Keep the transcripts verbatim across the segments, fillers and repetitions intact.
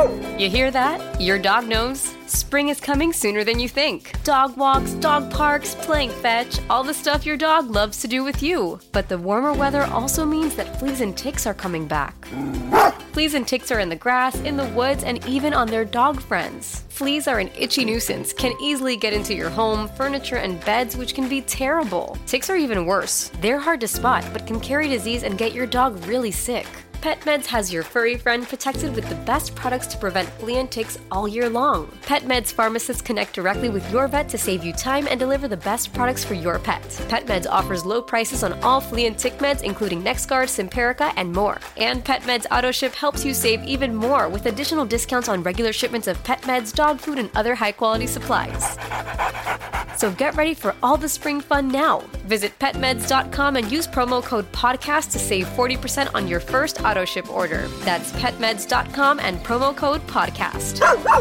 You hear that? Your dog knows. Spring is coming sooner than you think. Dog walks, dog parks, playing fetch, all the stuff your dog loves to do with you. But the warmer weather also means that fleas and ticks are coming back. Fleas and ticks are in the grass, in the woods, and even on their dog friends. Fleas are an itchy nuisance, can easily get into your home, furniture, and beds, which can be terrible. Ticks are even worse. They're hard to spot, but can carry disease and get your dog really sick. PetMeds has your furry friend protected with the best products to prevent flea and ticks all year long. PetMeds pharmacists connect directly with your vet to save you time and deliver the best products for your pet. PetMeds offers low prices on all flea and tick meds, including NexGard, Simparica, and more. And PetMeds AutoShip helps you save even more with additional discounts on regular shipments of pet meds, dog food, and other high-quality supplies. So get ready for all the spring fun now. Visit pet meds dot com and use promo code podcast to save forty percent on your first auto ship order. That's pet meds dot com and promo code podcast.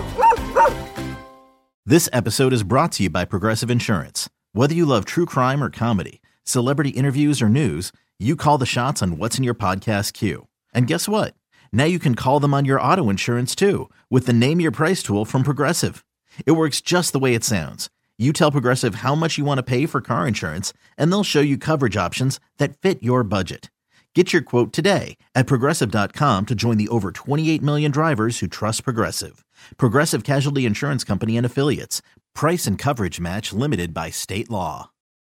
This episode is brought to you by Progressive Insurance. Whether you love true crime or comedy, celebrity interviews or news, you call the shots on what's in your podcast queue. And guess what? Now you can call them on your auto insurance too with the Name Your Price tool from Progressive. It works just the way it sounds. You tell Progressive how much you want to pay for car insurance, and they'll show you coverage options that fit your budget. Get your quote today at Progressive dot com to join the over twenty-eight million drivers who trust Progressive. Progressive Casualty Insurance Company and Affiliates. Price and coverage match limited by state law.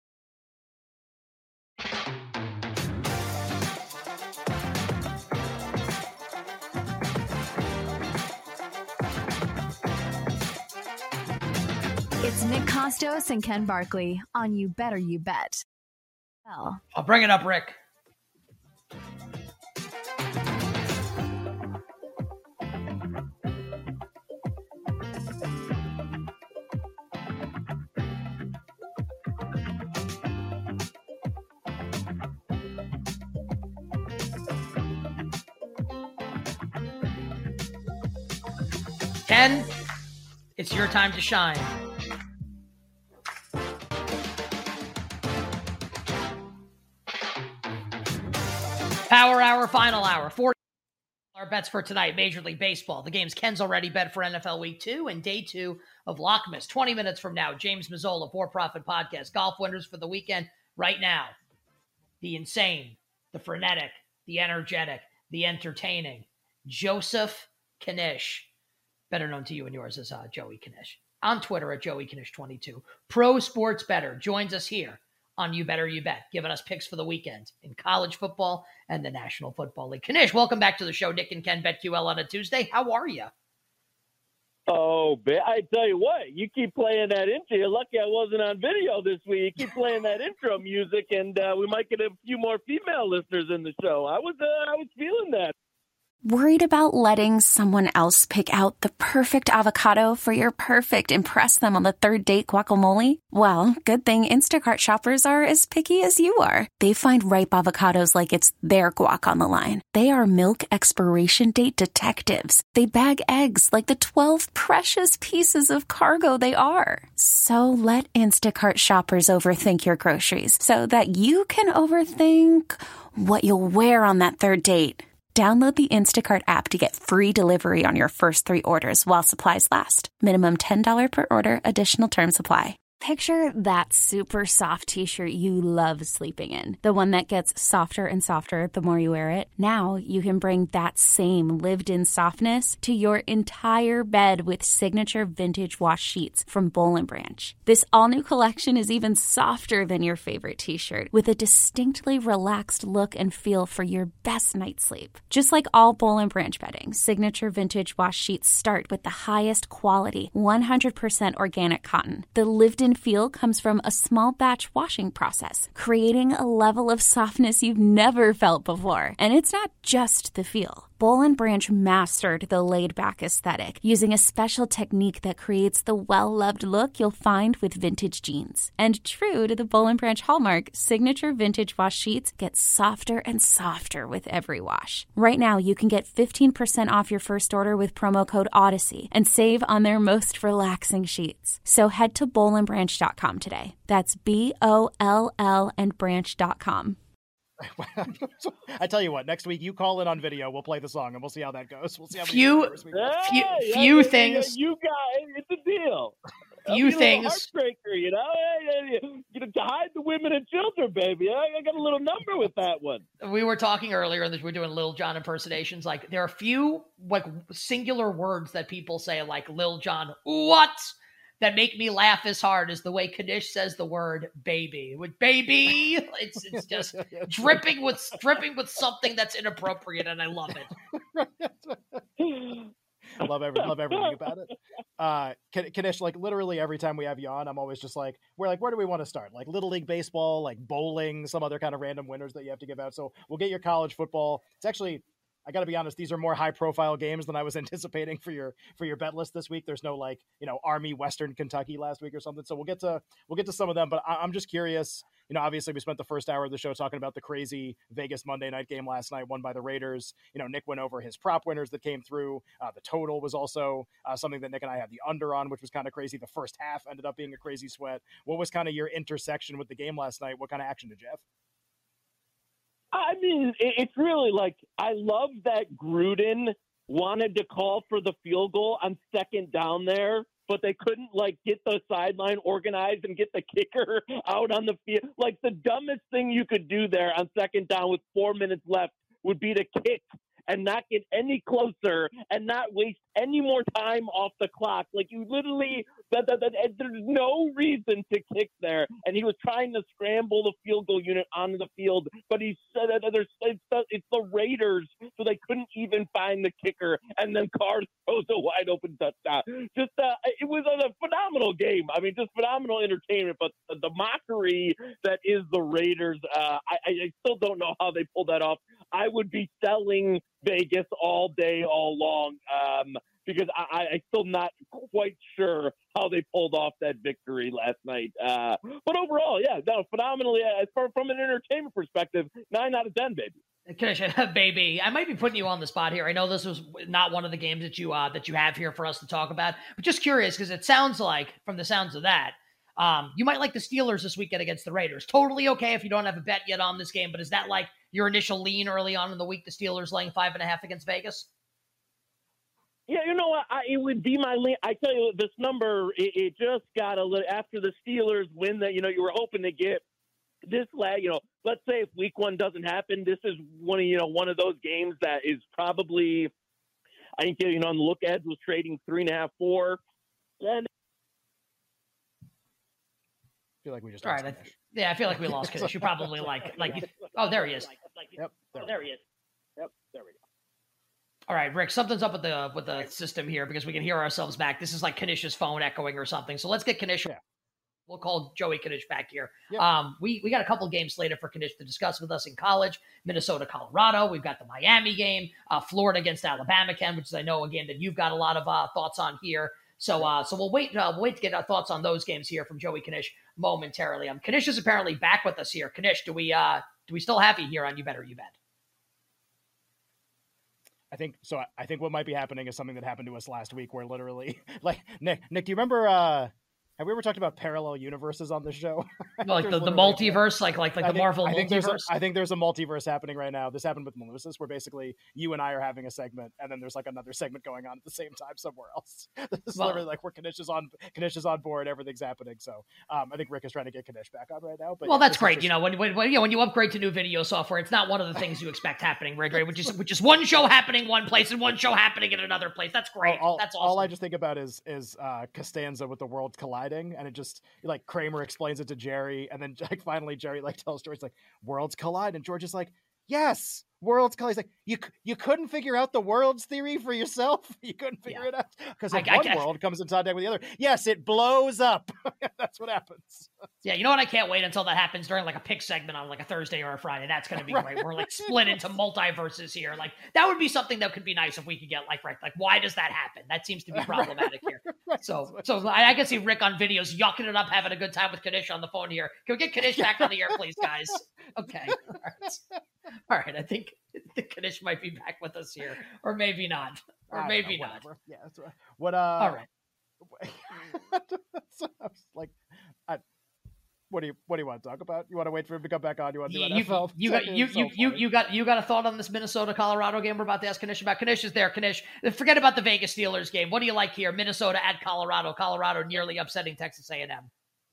It's Nick Kostos and Ken Barkley on You Better You Bet. Well, I'll bring it up, Rick. Ken, it's your time to shine. Power Hour, Final Hour. Four our bets for tonight, Major League Baseball. The games Ken's already bet for N F L Week two and Day two of Lockmas. twenty minutes from now, James Mazzola, For Profit Podcast. Golf winners for the weekend right now. The insane, the frenetic, the energetic, the entertaining. Joseph Knish, better known to you and yours as uh, Joey Knish. On Twitter at Joey Knish twenty-two. Pro Sports Bettor joins us here on You Better You Bet, giving us picks for the weekend in college football and the National Football League. Knish, welcome back to the show. Nick and Ken BetQL on a Tuesday. How are you? Oh, I tell you what, you keep playing that intro. You're lucky I wasn't on video this week. You keep playing that intro music, and uh, we might get a few more female listeners in the show. I was, uh, I was feeling that. Worried about letting someone else pick out the perfect avocado for your perfect impress them on the third date guacamole? Well, good thing Instacart shoppers are as picky as you are. They find ripe avocados like it's their guac on the line. They are milk expiration date detectives. They bag eggs like the twelve precious pieces of cargo they are. So let Instacart shoppers overthink your groceries so that you can overthink what you'll wear on that third date. Download the Instacart app to get free delivery on your first three orders while supplies last. Minimum ten dollars per order. Additional terms apply. Picture that super soft t-shirt you love sleeping in. The one that gets softer and softer the more you wear it. Now you can bring that same lived-in softness to your entire bed with signature vintage wash sheets from Boll and Branch. This all-new collection is even softer than your favorite t-shirt, with a distinctly relaxed look and feel for your best night's sleep. Just like all Boll and Branch bedding, signature vintage wash sheets start with the highest quality, one hundred percent organic cotton. The lived-in feel comes from a small batch washing process, creating a level of softness you've never felt before. And it's not just the feel. Boll and Branch mastered the laid-back aesthetic using a special technique that creates the well-loved look you'll find with vintage jeans. And true to the Boll and Branch hallmark, signature vintage wash sheets get softer and softer with every wash. Right now, you can get fifteen percent off your first order with promo code Odyssey and save on their most relaxing sheets. So head to boll and branch dot com today. That's B O L L and branch dot com. I tell you what, next week you call in on video. We'll play the song and we'll see how that goes. We'll see how few, many we few, yeah, few yeah, things. Yeah, you got it's a deal. Few things. Heartbreaker, you know, you know, to hide the women and children, baby. I, I got a little number with that one. We were talking earlier, and we're doing Lil Jon impersonations. Like there are a few like singular words that people say, like Lil Jon, what? That make me laugh as hard as the way Kanish says the word baby. With baby, it's it's just dripping with dripping with something that's inappropriate, and I love it. love every love everything about it. Uh, Kanish, like literally every time we have you on, I'm always just like, we're like, where do we want to start? Like Little League baseball, like bowling, some other kind of random winners that you have to give out. So we'll get your college football. It's actually, I got to be honest, these are more high profile games than I was anticipating for your for your bet list this week. There's no like, you know, Army Western Kentucky last week or something. So we'll get to we'll get to some of them. But I, I'm just curious. You know, obviously we spent the first hour of the show talking about the crazy Vegas Monday night game last night, won by the Raiders. You know, Nick went over his prop winners that came through. Uh, the total was also uh, something that Nick and I had the under on, which was kind of crazy. The first half ended up being a crazy sweat. What was kind of your intersection with the game last night? What kind of action did you have? I mean, it's really like, I love that Gruden wanted to call for the field goal on second down there, but they couldn't like get the sideline organized and get the kicker out on the field. Like the dumbest thing you could do there on second down with four minutes left would be to kick and not get any closer and not waste any more time off the clock. Like you literally, that, that, that, there's no reason to kick there. And he was trying to scramble the field goal unit onto the field, but he said that there's it's the, it's the Raiders, so they couldn't even find the kicker. And then Carr throws a wide open touchdown. Just uh, it was a phenomenal game. I mean, just phenomenal entertainment. But the, the mockery that is the Raiders, uh, I, I still don't know how they pulled that off. I would be selling Vegas all day, all long, um, because I, I'm still not quite sure how they pulled off that victory last night. Uh, but overall, yeah, no, phenomenally. As far from an entertainment perspective, nine out of ten, baby. Kanish, baby, I might be putting you on the spot here. I know this was not one of the games that you uh, that you have here for us to talk about, but just curious because it sounds like, from the sounds of that, um, you might like the Steelers this weekend against the Raiders. Totally okay if you don't have a bet yet on this game, but is that like your initial lean early on in the week, the Steelers laying five and a half against Vegas? Yeah, you know what? I, it would be my lean. I tell you, this number, it, it just got a little, after the Steelers win that, you know, you were hoping to get this lag, you know, let's say if week one doesn't happen, this is one of, you know, one of those games that is probably, I think, you know, on the look ahead was trading three and a half, four. And I feel like we just all right. I th- yeah, I feel like we lost Kanish. You probably like, like, oh, there he is. Yep. There, oh, there he is. Yep. There we go. All right, Rick, something's up with the with the system here because we can hear ourselves back. This is like Kanish's phone echoing or something. So let's get Kanish. Yeah. We'll call Joey Kanish back here. Yep. Um, we, we got a couple games slated for Kanish to discuss with us in college. Minnesota, Colorado. We've got the Miami game. Uh, Florida against Alabama, Ken, which is, I know, again, that you've got a lot of uh, thoughts on here. So uh, so we'll wait uh, we'll wait to get our thoughts on those games here from Joey Kanish momentarily. Um, Kanish is apparently back with us here. Kanish, do we uh, do we still have you here on You Bet or You Bet? I think so. I think what might be happening is something that happened to us last week, where literally, like Nick, Nick, do you remember? Uh, have we ever talked about parallel universes on this show? Like the, the multiverse, like like like I the think, Marvel I think multiverse. There's a, I think there's a multiverse happening right now. This happened with Melissa's, where basically you and I are having a segment, and then there's like another segment going on at the same time somewhere else. This is well, literally like where Kanish is on, Kanish is on board, everything's happening. So um, I think Rick is trying to get Kanish back on right now. But well, yeah, that's great. You know, when when when, you know, when you upgrade to new video software, it's not one of the things you expect happening, right? Right? Which is which is one show happening one place and one show happening in another place. That's great. All, that's awesome. All I just think about is is uh, Costanza with the worlds colliding, and it just like Kramer explains it to Jerry, and then like finally Jerry like tells George like worlds collide, and George is like, yes, worlds collide. He's like, you you couldn't figure out the worlds theory for yourself. You couldn't figure yeah. it out because if I, one I, world comes in contact with the other, yes, it blows up. That's what happens. Yeah, you know what? I can't wait until that happens during like a pick segment on like a Thursday or a Friday. That's going to be right. great. We're like split into multiverses here. Like that would be something that could be nice if we could get like right. Like why does that happen? That seems to be problematic here. Right. So so I, I can see Rick on videos yucking it up, having a good time with Kanish on the phone here. Can we get Kanish back on the air, please, guys? Okay. All right. All right. I think the Kanish might be back with us here, or maybe not, or I maybe know, not. Yeah. That's right. What? Uh, All right. so I was like, I, What do you What do you want to talk about? You want to wait for him to come back on? You want to do You, N F L? you, got, you, so you, you, you got you got a thought on this Minnesota Colorado game we're about to ask Kanish about? Kanish is there. Kanish, forget about the Vegas Steelers game. What do you like here? Minnesota at Colorado. Colorado nearly upsetting Texas A and M.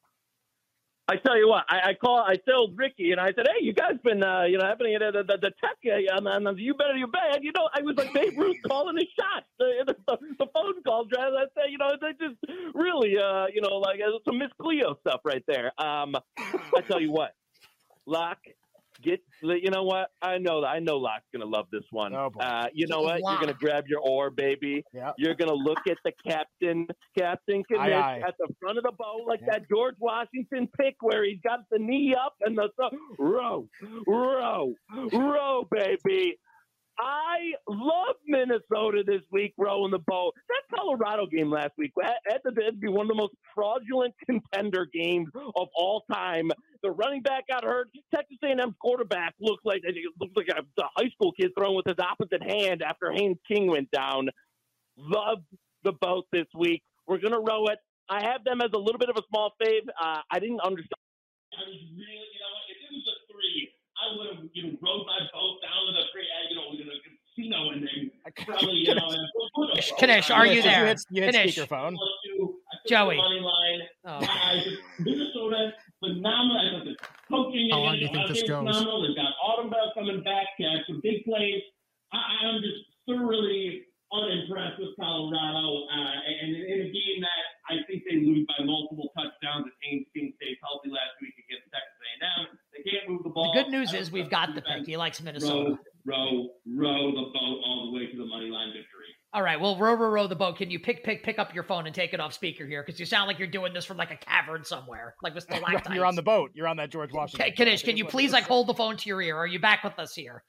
I tell you what, I, I call, I told Ricky, and I said, "Hey, you guys been, uh, you know, happening the the, the tech uh, on, on you better you bad." You know, I was like Babe Ruth calling his shots. The, the, the phone calls, I say, you know, they just really, uh, you know, like uh, some Miss Cleo stuff right there. Um, I tell you what, Locke, get, you know what? I know, I know, Locke's gonna love this one. Oh, boy. Uh, you know what? You're gonna grab your oar, baby. Yep. You're gonna look at the captain, Captain Knish, Aye, aye. at the front of the boat, like Yep. that George Washington pick where he's got the knee up and the th- row, row, row, baby. I love Minnesota this week rowing the boat. That Colorado game last week had to be one of the most fraudulent contender games of all time. The running back got hurt. Texas A and M's quarterback looked like it looked like a, a high school kid throwing with his opposite hand after Haynes King went down. Love the boat this week. We're gonna row it. I have them as a little bit of a small fave. Uh, I didn't understand. I was really, you know, if it was a three, I would have, you know, rode my boat down to the free, you know, in a casino and then probably, you know. Kanish, are you Kanish, there? You hit, you hit Kanish. speakerphone. Joey. Money line. Oh. Guys, Minnesota, phenomenal. I thought the coaching How long do you again, think this goes? phenomenal. They've got Autumnbell coming back, uh, some big plays. I, I'm just thoroughly unimpressed with Colorado, uh, and in a game that I think they lose by multiple touchdowns as Haynes King stays healthy last week against Texas A and M. They can't move the ball. The good news is we've got the pick. He likes Minnesota. Row, row, row the boat all the way to the money line victory. All right, well, row, row, row the boat. Can you pick, pick, pick up your phone and take it off speaker here? Because you sound like you're doing this from like a cavern somewhere, like with stalactites. You're on the boat. You're on that George Washington. Okay, Kanish, can you please like hold the phone to your ear? Are you back with us here?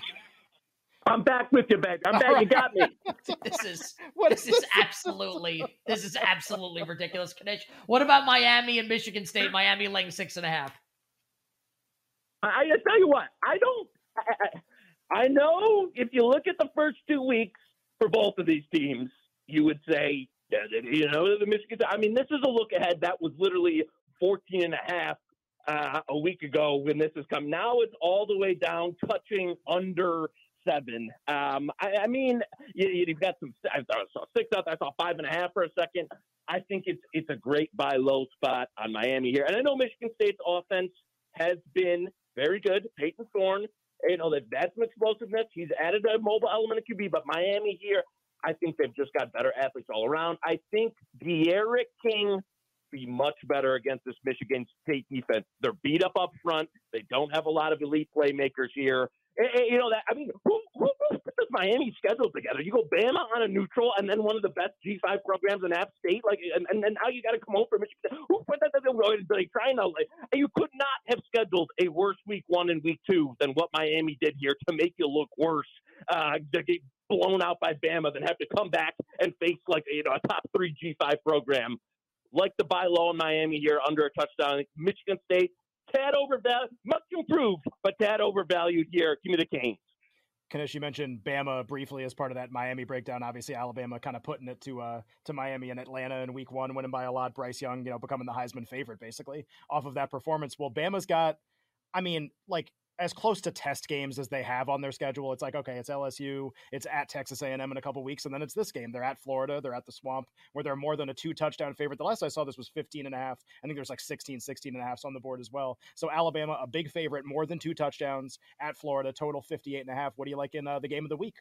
I'm back with you, baby. I'm back. All You got me. This is What this is is absolutely this is absolutely ridiculous, Kanish. What about Miami and Michigan State? Miami laying six and a half. I, I tell you what, I don't. I, I know if you look at the first two weeks for both of these teams, you would say, you know, the Michigan. I mean, this is a look ahead. That was literally fourteen and a half uh, a week ago when this has come. Now it's all the way down, touching under seven. Um, I, I mean, you, you've got some. I saw six up. I saw five and a half for a second. I think it's it's a great buy low spot on Miami here, and I know Michigan State's offense has been very good. Peyton Thorne, you know, they've had some explosiveness. He's added a mobile element of Q B, but Miami here, I think they've just got better athletes all around. I think De'Aaron King be much better against this Michigan State defense. They're beat up up front. They don't have a lot of elite playmakers here. And, and, you know that. I mean, who, who, who put this Miami schedule together? You go Bama on a neutral, and then one of the best G five programs in App State. Like, and, and, and now you got to come home for Michigan State. Who put that? Like, trying to like, you could not have scheduled a worse week one and week two than what Miami did here to make you look worse. Uh, to get blown out by Bama, then have to come back and face like you know a top three G five program. Like the buy low in Miami here under a touchdown. Michigan State, tad overvalued, much improved, but tad overvalued here. Give me the Canes. Kanish, you mentioned Bama briefly as part of that Miami breakdown. Obviously, Alabama kind of putting it to uh, to Miami and Atlanta in week one, winning by a lot. Bryce Young, you know, becoming the Heisman favorite, basically, off of that performance. Well, Bama's got, I mean, like, as close to test games as they have on their schedule. It's like, okay, it's L S U, it's at Texas A and M in a couple weeks, and then it's this game. They're at Florida, they're at the Swamp, where they're more than a two-touchdown favorite. The last I saw this was fifteen and a half. I think there's like sixteen, sixteen and a half on the board as well. So Alabama, a big favorite, more than two touchdowns at Florida, total fifty-eight and a half. What do you like in uh, the game of the week?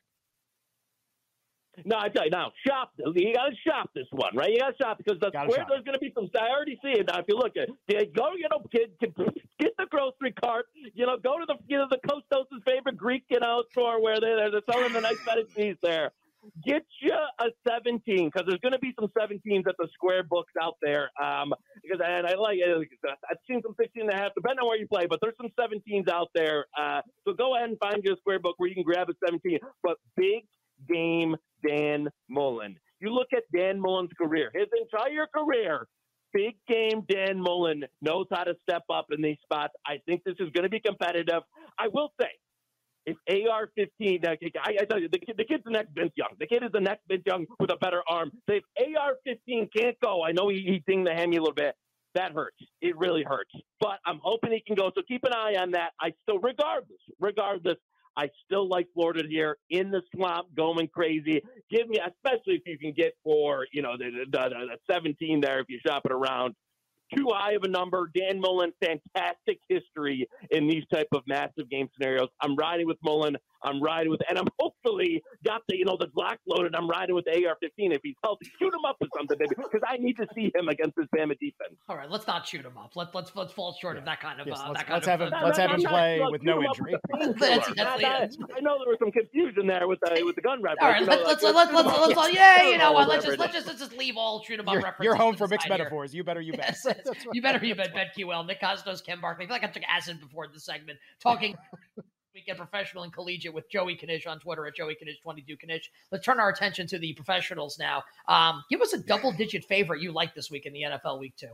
No, I tell you now, shop. You got to shop this one, right? You got to shop because the Gotta square. shop. There's going to be some. I already see it now. If you look at, it, go, you know, get, get, get the grocery cart. You know, go to the, you know, the Costos' favorite Greek, you know, store where they they're selling the nice fettuccine cheese there. Get you a seventeen because there's going to be some seventeens at the square books out there. Um, because and I like it. I've seen some sixteen and a half, depending on where you play, but there's some seventeens out there. Uh, so go ahead and find your square book where you can grab a seventeen. But big game Dan Mullen. You look at Dan Mullen's career, his entire career, big game Dan Mullen knows how to step up in these spots. I think this is going to be competitive. I will say, if A R fifteen, I, I tell you, the, kid, the kid's the next Vince Young. The kid is the next Vince Young with a better arm. So if A R fifteen can't go, I know he, he dinged the hammy a little bit. that hurts. It really hurts. But I'm hoping he can go. So keep an eye on that. I still, regardless, regardless, I still like Florida here in the swamp, going crazy. Give me, especially if you can get for, you know, the, the, the, the seventeen there, if you shop it around. Too high of a number. Dan Mullen, fantastic history in these type of massive game scenarios. I'm riding with Mullen. I'm riding with, and I'm hopefully got the, you know, the Glock loaded. I'm riding with the A R fifteen. If he's healthy, shoot him up with something, baby, because I need to see him against this Bama defense. All right, let's not shoot him up. Let, let's let's fall short yeah. of that kind of. Yes, uh, let's, that kind let's of, have him. uh, Let's no, have no, him no, play no, with no injury. With that's, that's, that's, I know there was some confusion there with the with the gun reference. All right, you know, let's, like, let's, let's, let's, let's, let's, yeah, you know what? Let's just let's just let's just leave all shoot 'em up you're, references. You're home for mixed here. metaphors. You better you bet. Yes, yes. You better you bet BetQL. Nick Costos, Ken Barkley. I feel like I took acid before this segment talking. Weekend professional and collegiate with Joey Knish on Twitter at Joey Knish twenty-two Knish. Let's turn our attention to the professionals now. Um, give us a double-digit favorite you like this week in the N F L Week Two.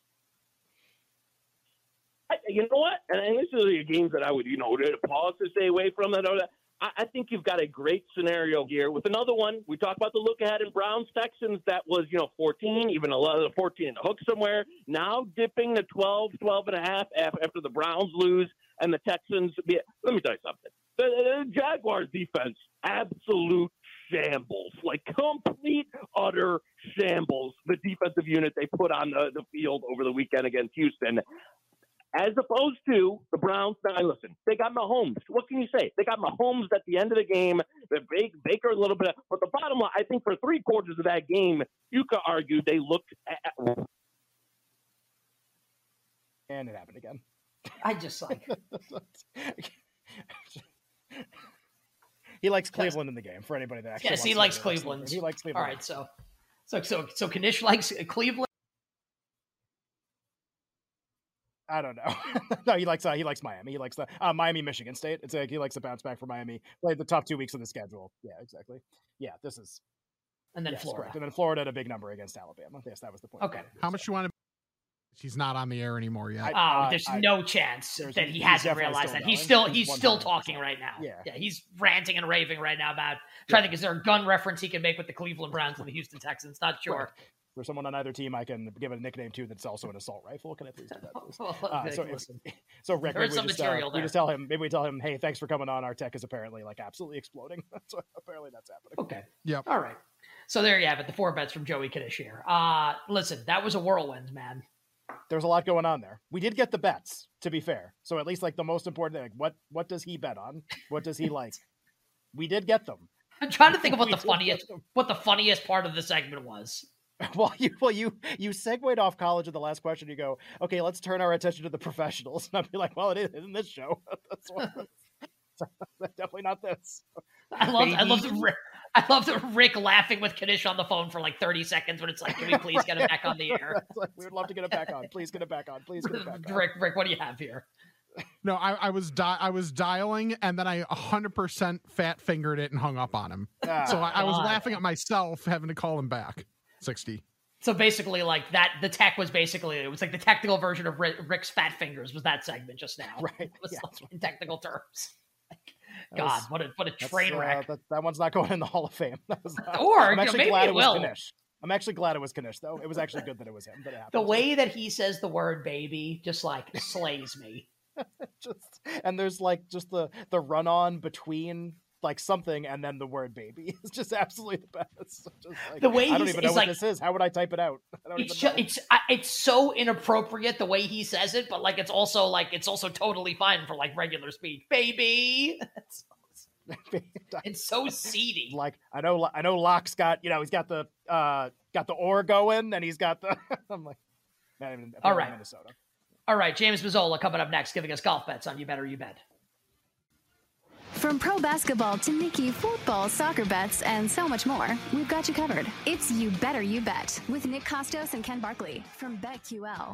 I, you know what? And this is the games that I would, you know, pause to stay away from. That I, I think you've got a great scenario here with another one. We talked about the look ahead in Browns Texans. That was, you know, fourteen, even a lot of the fourteen in the hook somewhere. Now dipping to twelve, twelve and a half after the Browns lose. And the Texans, let me tell you something. The, the Jaguars defense, absolute shambles, like complete, utter shambles. The defensive unit they put on the, the field over the weekend against Houston. As opposed to the Browns. Now, listen, they got Mahomes. What can you say? They got Mahomes at the end of the game. The Baker a little bit. But the bottom line, I think for three quarters of that game, you could argue they looked at. And it happened again. I just like he likes Cleveland in the game. For anybody that actually yes, he likes Cleveland. He likes Cleveland. All right, so so so so Knish likes Cleveland. I don't know. no, he likes uh, he likes Miami. He likes the uh, Miami, Michigan State. It's like he likes to bounce back for Miami. Played the top two weeks of the schedule. Yeah, exactly. Yeah, this is and then yes, Florida, correct. And then Florida had a big number against Alabama. Yes, that was the point. Okay, how much you want to? She's not on the air anymore yet. I, oh, there's I, no chance that he hasn't realized that. He's still he's still talking right now. Yeah. yeah, he's ranting and raving right now about trying yeah. to think, is there a gun reference he can make with the Cleveland Browns and the Houston Texans? Not sure. Right. For someone on either team, I can give it a nickname too that's also an assault rifle. Can I please do that, please? uh, so, if, so Rick, maybe we, just, uh, we just tell him, maybe we tell him, hey, thanks for coming on. Our tech is apparently like absolutely exploding. so apparently that's happening. Okay. Yeah. All right. So there you have it. The four bets from Joey Knish here. Uh, listen, that was a whirlwind, man. There's a lot going on there. We did get the bets, to be fair. So at least like the most important thing, like what what does he bet on? What does he like? We did get them. I'm trying to think of what the funniest what the funniest part of the segment was. Well, you well you you segued off college in the last question. You go, okay, let's turn our attention to the professionals. And I'd be like, well, it is in this show. That's one. Definitely not this. I love I love the I love the Rick laughing with Knish on the phone for like thirty seconds when it's like, can we please get him back on the air? Like, we would love to get him back on. Please get him back on. Please get him back on. Rick, Rick, what do you have here? No, I, I was di- I was dialing and then I one hundred percent fat fingered it and hung up on him. Ah, so I, I was laughing at myself having to call him back. sixty. So basically, like that, the tech was basically, it was like the technical version of Rick, Rick's fat fingers was that segment just now. Right. It was yeah. in technical terms. God, was, what a what a train wreck! Uh, that, that one's not going in the Hall of Fame. That was not, or I'm actually maybe glad it, it was will. Knish. I'm actually glad it was Knish, though. It was actually good that it was him. That it happened the way that he says the word "baby" just like slays me. just and there's like just the the run on between like something and then the word "baby" is just absolutely the best. Just like, the way I don't even know what like, this is. How would I type it out? I don't it's even know. Just, it's it's so inappropriate the way he says it, but like it's also like it's also totally fine for like regular speech, baby. It's so seedy. Like I know, I know. Locke's got you know he's got the uh got the oar going, and he's got the. I'm like, not even. All right, Minnesota. All right, James Mazzola coming up next, giving us golf bets on You Bet or You Bet. From pro basketball to Mickey football, soccer bets, and so much more, we've got you covered. It's You Better You Bet with Nick Costos and Ken Barkley from BetQL.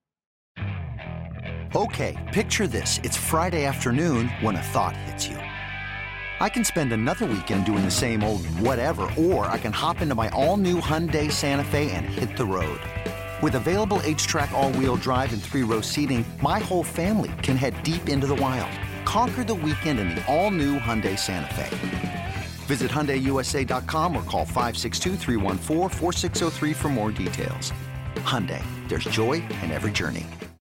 Okay, picture this. It's Friday afternoon when a thought hits you. I can spend another weekend doing the same old whatever, or I can hop into my all-new Hyundai Santa Fe and hit the road. With available H-Track all-wheel drive and three-row seating, my whole family can head deep into the wild. Conquer the weekend in the all-new Hyundai Santa Fe. Visit Hyundai U S A dot com or call five six two, three one four, four six zero three for more details. Hyundai, there's joy in every journey.